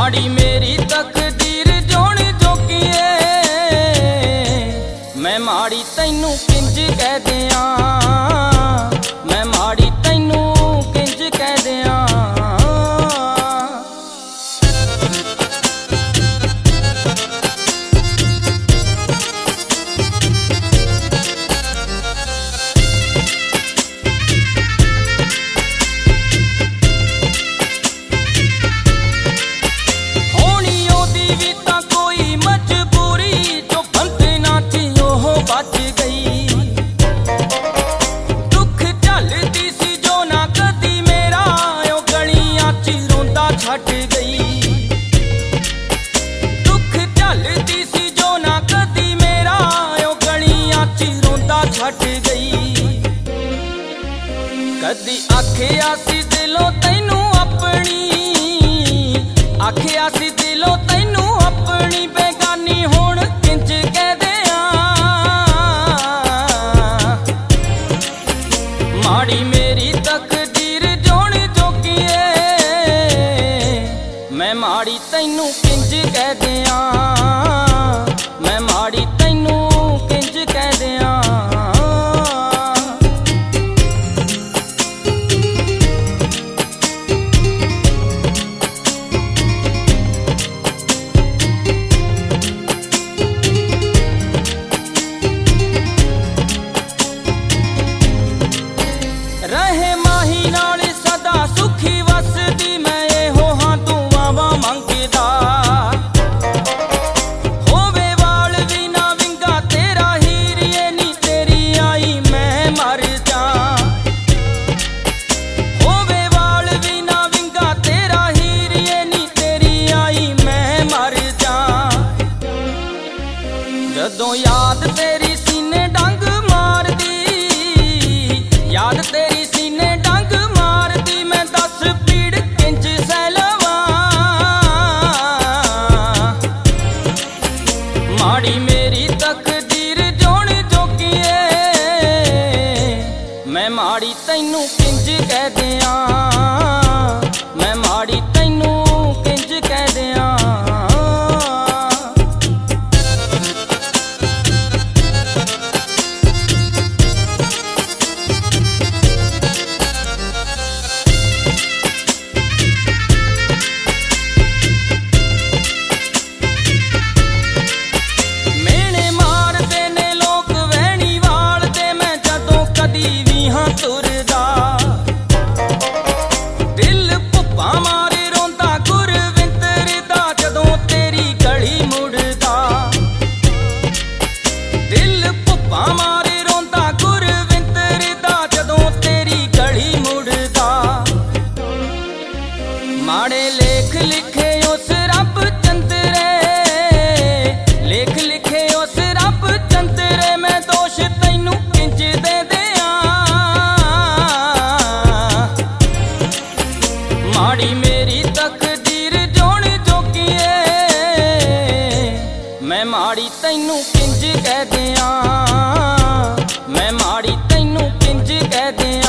माड़ी मेरी तकदीर जोण जोगी ए मैं माड़ी तैनू किंज कह दियां मैं माड़ी तैनू किंज कह दियां कदी आखिया सी दिलों तैनू अपनी आखिया सी दिलों तैनू अपनी बेगानी हुण किंज कह दियां माड़ी मेरी तकदीर जोण जोगी ए मैं माड़ी तैनू किंज कह दियां मैं माड़ी तैनू किंज कह दियां रहे माही नाल सदा सुखी वसदी मैं एहो हां दुआवां मंगदा होवे वाल भी ना विंगा तेरा हीरिए नी तेरी आई मैं मर जा होवे वाल भी ना विंगा तेरा हीरिए नी तेरी आई मैं मर जा जदों याद तेरी सीने डंग मारदी याद तेरी सीने डंग मारदी मैं दस पीड़ किंज सह लवां माड़ी मेरी तकदीर जोण जोगी ए मैं माड़ी तैनू किंज कह दियां मैं माड़ी तैनू किंज कह दियां दिल भुप्पा मारे रोंदा गुरविंदर दा जदों तेरी गली मुड़दा दिल भुप्पा मारे रोंदा गुरविंदर दा जदों तेरी गली मुड़दा माड़े लेख लिखे उस रब चंदरे लेख लिखे उस रब चंदरे मैं दोष तैनू किंज दे माड़ी मेरी तकदीर जोण जोगी ए मैं माड़ी तैनू किंज कह दियां मैं माड़ी तैनू किंज कह दियां।